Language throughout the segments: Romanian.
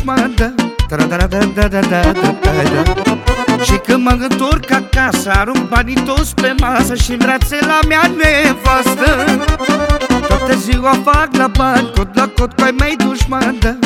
dușman, da. Și când mă întorc acasă, arunc banii toți pe masă și-n brațe la mea nevastă. Toată ziua fac la bani, cot la cot cu ai mei dușman, da.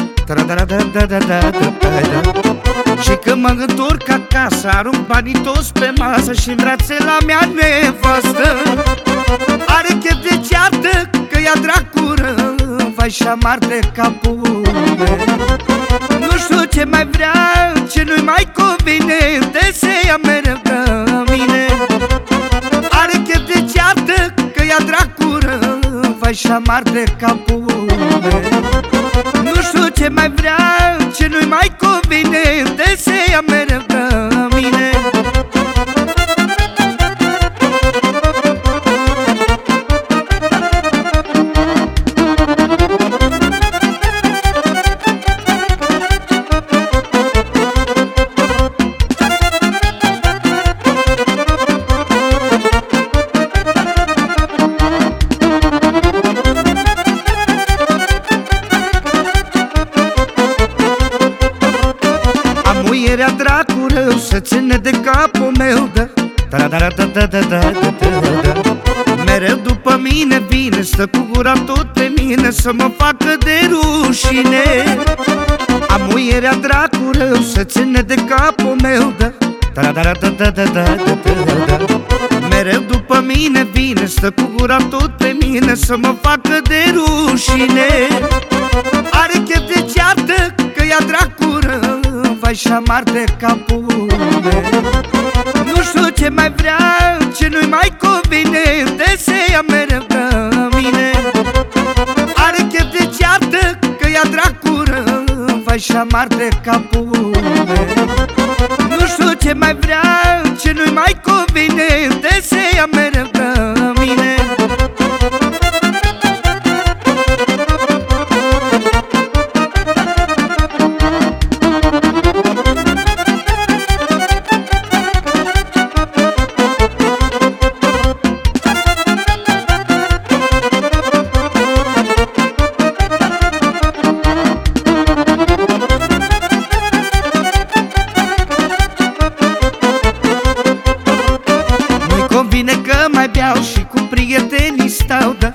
Și când mă întorc acasă, arunc banii toți pe masă și-n brațe la mea nevastă. Are chef de ceartă, că ea dracură, vai și amar de capul meu. Nu știu ce mai vrea, ce nu-i mai convine, de se ia mereu ca mine. Are chef de ceartă, că ea dracură, vai și amar de capul meu. Nu știu ce mai vrea, ce nu-i mai convine, de se ia mereu ca mine. Muierea dracu rău să ține de capul meu, da. Mereu după mine vine, stă cu gura tot pe mine, să mă facă de rușine. Am muierea dracu rău să ține de capul meu, da. Mereu după mine vine, stă cu gura tot pe mine, să mă facă de rușine. Are chef de ceartă, că ea dracu rău, vai și amar de capul meu. Nu știu ce mai vrea, ce nu-i mai convine, de se ia mereu ca mine. Are chef de ceartă, că ea dracu rău, vai și amar de capul meu. Nu știu ce mai vrea, ce nu-i mai convine, de se ia mereu ca mine. Convine că mai beau și cu prietenii stau, da.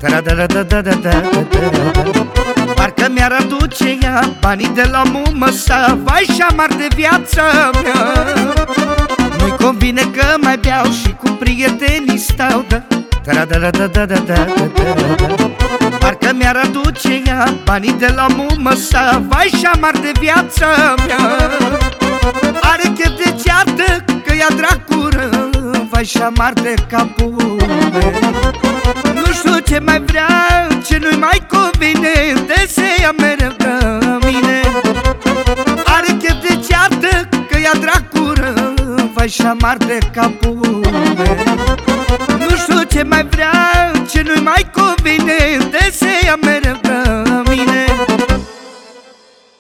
Parcă mi-ar aduce ea banii de la mumă sa, vai și amar de viața mea. Nu-i convine că mai beau și cu prietenii stau, da. Parcă mi-ar aduce ea banii de la mumă sa, vai și amar de viața mea. Are chef de ceartă, că ea dracură, vai și amar de capul meu. Nu știu ce mai vrea, ce nu-i mai convine, de se ia mereu ca mine. Are chef de ceartă, că ea dracură, vai și amar de capul meu. Nu știu ce mai vrea, ce nu-i mai convine, de se ia mereu